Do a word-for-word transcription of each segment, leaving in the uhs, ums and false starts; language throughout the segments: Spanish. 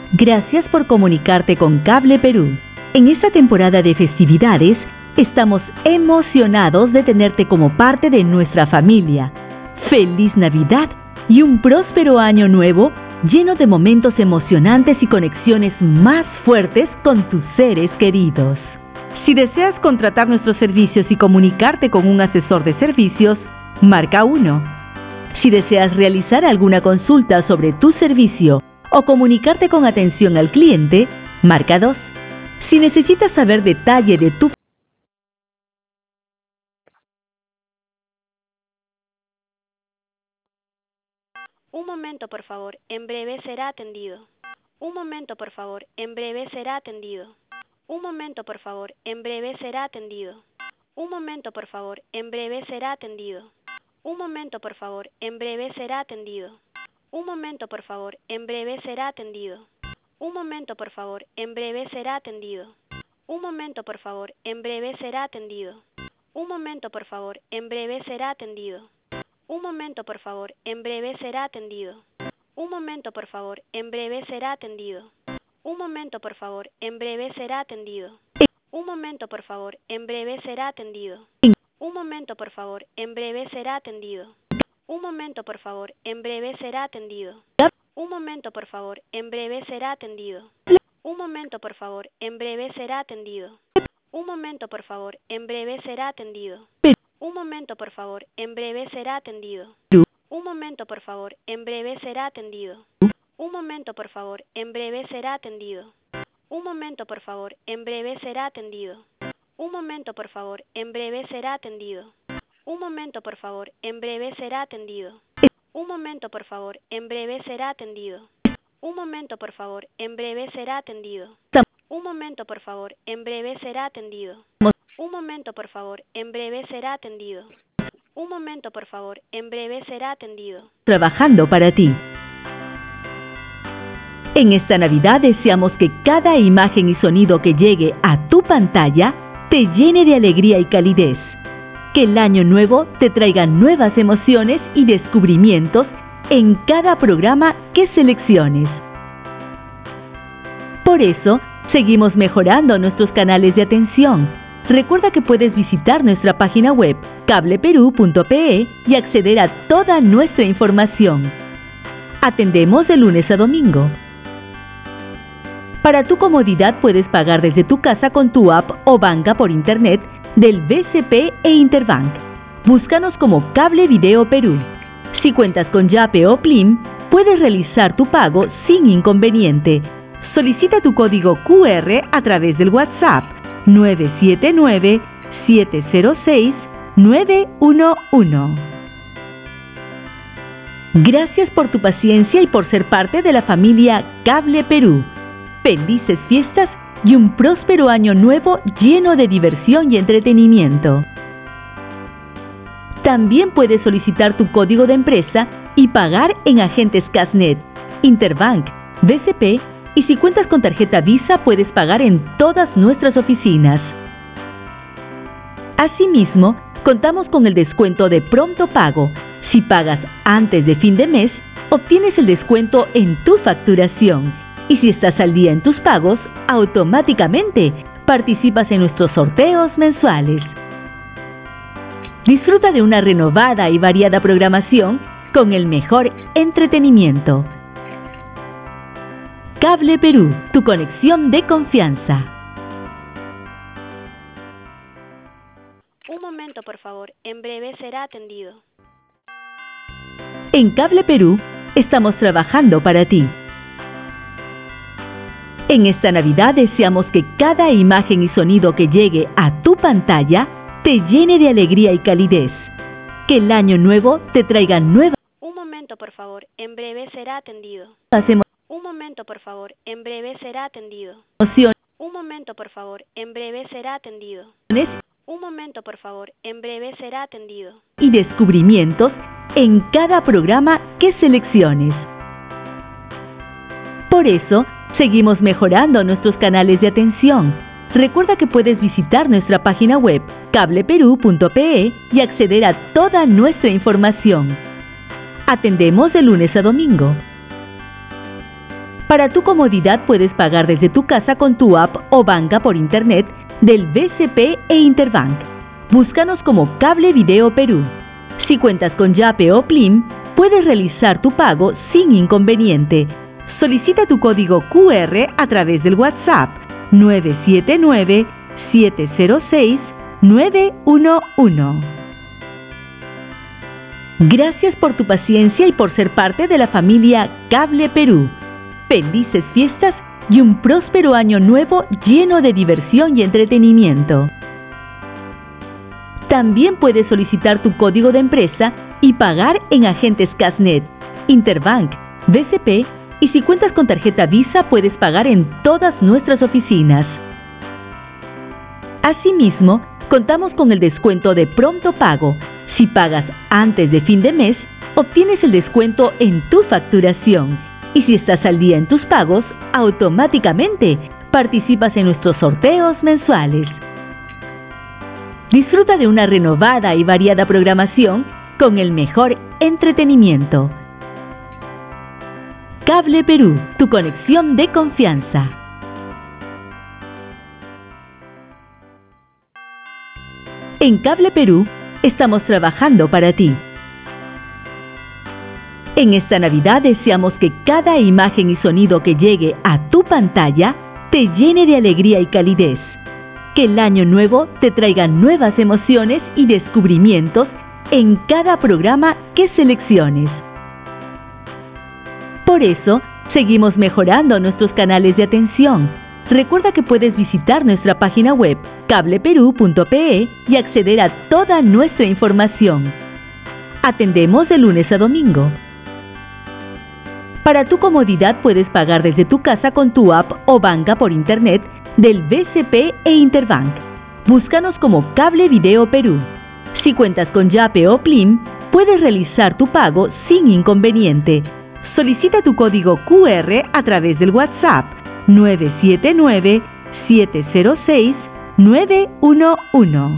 Gracias por comunicarte con Cable Perú. En esta temporada de festividades, estamos emocionados de tenerte como parte de nuestra familia. ¡Feliz Navidad y un próspero año nuevo lleno de momentos emocionantes y conexiones más fuertes con tus seres queridos! Si deseas contratar nuestros servicios y comunicarte con un asesor de servicios, marca uno. Si deseas realizar alguna consulta sobre tu servicio o comunicarte con atención al cliente, marca dos. Si necesitas saber detalle de tu Un momento, por favor. En breve será atendido. Un momento, por favor. En breve será atendido. Un momento, por favor. En breve será atendido. Un momento, por favor. En breve será atendido. Un momento, por favor. En breve será atendido. Un momento, por favor. En breve será atendido. Un momento, por favor. En breve será atendido. Un momento, por favor. En breve será atendido. Un momento, por favor. En breve será atendido. Un momento, por favor. En breve será atendido. Un momento, por favor. En breve será atendido. Un momento, por favor. En breve será atendido. Un momento, por favor. En breve será atendido. Un momento, por favor. En breve será atendido. Un momento, por favor. En breve será atendido. Un momento, por favor. En breve será atendido. Un momento, por favor. En breve será atendido. Un momento, por favor. En breve será atendido. Un momento, por favor. En breve será atendido. Un momento, por favor. En breve será atendido. Un momento, por favor. En breve será atendido. Un momento, por favor. En breve será atendido. Un momento, por favor. En breve será atendido. Un momento, por favor. En breve será atendido. Un momento, por favor. En breve será atendido. Un momento, por favor. En breve será atendido. Un momento, por favor. En breve será atendido. Un momento, por favor. En breve será atendido. Un momento, por favor. En breve será atendido. Trabajando para ti. En esta Navidad deseamos que cada imagen y sonido que llegue a tu pantalla te llene de alegría y calidez. Que el año nuevo te traiga nuevas emociones y descubrimientos en cada programa que selecciones. Por eso, seguimos mejorando nuestros canales de atención. Recuerda que puedes visitar nuestra página web cable perú punto pe y acceder a toda nuestra información. Atendemos de lunes a domingo. Para tu comodidad puedes pagar desde tu casa con tu app o banca por internet del B C P e Interbank. Búscanos como Cable Video Perú. Si cuentas con Yape o Plim, puedes realizar tu pago sin inconveniente. Solicita tu código cu erre a través del WhatsApp nueve siete nueve, siete cero seis, nueve uno uno. Gracias por tu paciencia y por ser parte de la familia Cable Perú. Felices fiestas y un próspero año nuevo lleno de diversión y entretenimiento. También puedes solicitar tu código de empresa y pagar en agentes Casnet, Interbank, B C P y si cuentas con tarjeta Visa puedes pagar en todas nuestras oficinas. Asimismo, contamos con el descuento de pronto pago. Si pagas antes de fin de mes, obtienes el descuento en tu facturación. Y si estás al día en tus pagos, automáticamente participas en nuestros sorteos mensuales. Disfruta de una renovada y variada programación con el mejor entretenimiento. Cable Perú, tu conexión de confianza. Un momento, por favor. En breve será atendido. En Cable Perú, estamos trabajando para ti. En esta Navidad deseamos que cada imagen y sonido que llegue a tu pantalla te llene de alegría y calidez. Que el año nuevo te traiga nuevas... Un momento, por favor. En breve será atendido. Hacemos Un momento, por favor. En breve será atendido. emociones Un momento, por favor. En breve será atendido. Un momento, por favor. En breve será atendido. y descubrimientos en cada programa que selecciones. Por eso, seguimos mejorando nuestros canales de atención. Recuerda que puedes visitar nuestra página web cable perú punto pe y acceder a toda nuestra información. Atendemos de lunes a domingo. Para tu comodidad puedes pagar desde tu casa con tu app o banca por internet del B C P e Interbank. Búscanos como Cable Video Perú. Si cuentas con Yape o Plim, puedes realizar tu pago sin inconveniente. Solicita tu código Q R a través del WhatsApp nueve siete nueve, siete cero seis, nueve uno uno. Gracias por tu paciencia y por ser parte de la familia Cable Perú. Felices fiestas y un próspero año nuevo lleno de diversión y entretenimiento. También puedes solicitar tu código de empresa y pagar en agentes Casnet, Interbank, B C P, y si cuentas con tarjeta Visa puedes pagar en todas nuestras oficinas. Asimismo, contamos con el descuento de pronto pago. Si pagas antes de fin de mes, obtienes el descuento en tu facturación. Y si estás al día en tus pagos, automáticamente participas en nuestros sorteos mensuales. Disfruta de una renovada y variada programación con el mejor entretenimiento. Cable Perú, tu conexión de confianza. En Cable Perú estamos trabajando para ti. En esta Navidad deseamos que cada imagen y sonido que llegue a tu pantalla te llene de alegría y calidez. Que el año nuevo te traiga nuevas emociones y descubrimientos en cada programa que selecciones. Por eso, seguimos mejorando nuestros canales de atención. Recuerda que puedes visitar nuestra página web cable perú punto pe y acceder a toda nuestra información. Atendemos de lunes a domingo. Para tu comodidad puedes pagar desde tu casa con tu app o banca por internet del B C P e Interbank. Búscanos como Cable Video Perú. Si cuentas con Yape o Plim, puedes realizar tu pago sin inconveniente. Solicita tu código Q R a través del WhatsApp nueve siete nueve, siete cero seis, nueve uno uno.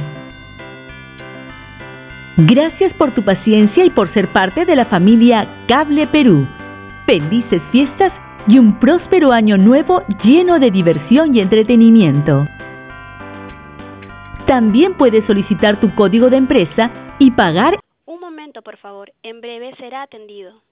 Gracias por tu paciencia y por ser parte de la familia Cable Perú. Felices fiestas y un próspero año nuevo lleno de diversión y entretenimiento. También puedes solicitar tu código de empresa y pagar. Un momento, por favor. En breve será atendido.